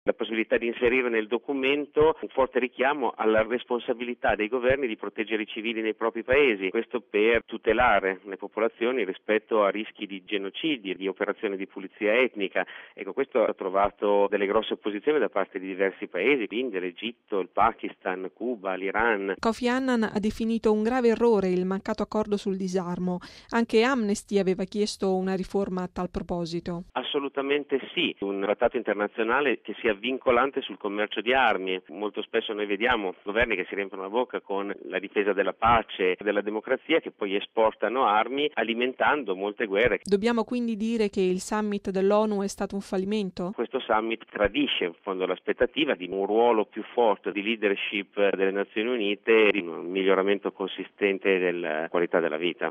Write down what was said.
La possibilità di inserire nel documento un forte richiamo alla responsabilità dei governi di proteggere i civili nei propri paesi, questo per tutelare le popolazioni rispetto a rischi di genocidi, di operazioni di pulizia etnica. Ecco, questo ha trovato delle grosse opposizioni da parte di diversi paesi, l'India, l'Egitto, il Pakistan, Cuba, l'Iran. Kofi Annan ha definito un grave errore il mancato accordo sul disarmo. Anche Amnesty aveva chiesto una riforma a tal proposito. Assolutamente sì, un trattato internazionale che sia vincolante sul commercio di armi. Molto spesso noi vediamo governi che si riempiono la bocca con la difesa della pace e della democrazia che poi esportano armi alimentando molte guerre. Dobbiamo quindi dire che il summit dell'ONU è stato un fallimento? Questo summit tradisce in fondo l'aspettativa di un ruolo più forte di leadership delle Nazioni Unite e di un miglioramento consistente della qualità della vita.